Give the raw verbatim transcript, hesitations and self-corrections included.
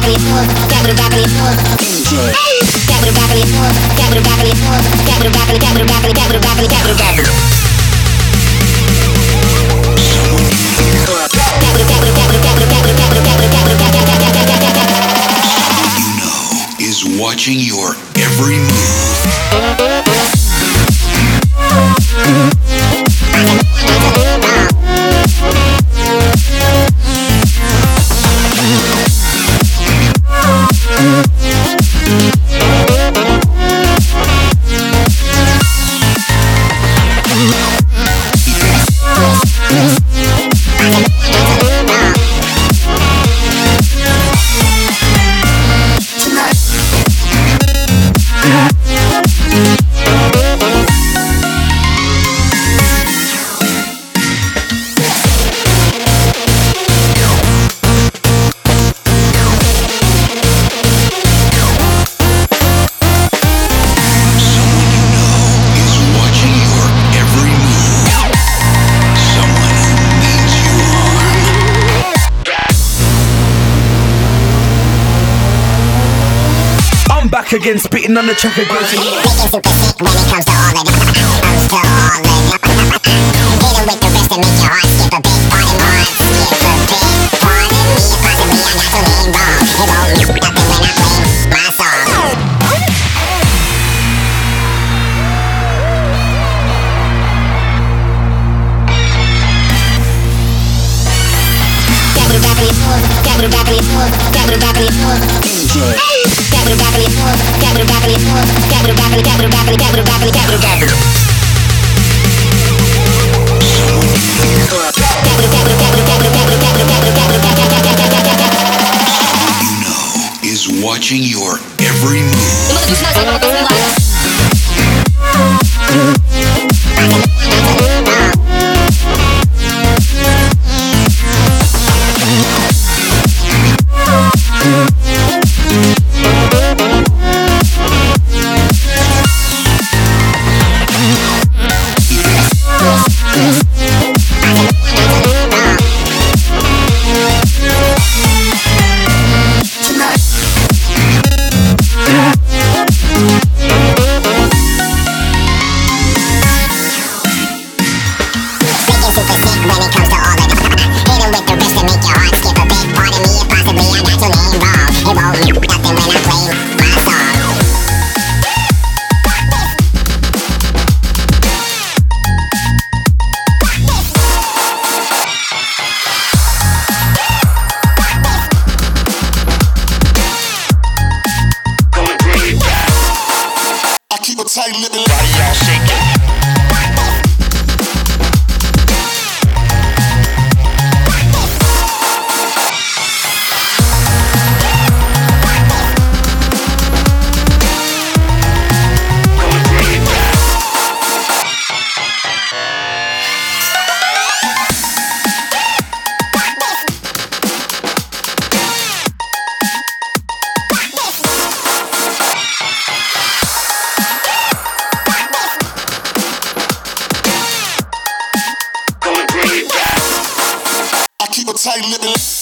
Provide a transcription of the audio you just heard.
Watching your every move. Again, spitting on the track again. Making super sick when it comes to all of it. Comes to all of it. Hit 'em with the best and make your heart skip a beat. Pardon my skip a beat. Pardon me if possibly I'm not totally wrong. It won't mean nothing when I play my song. Watching your every move. Tight little body, y'all shake it. Tight little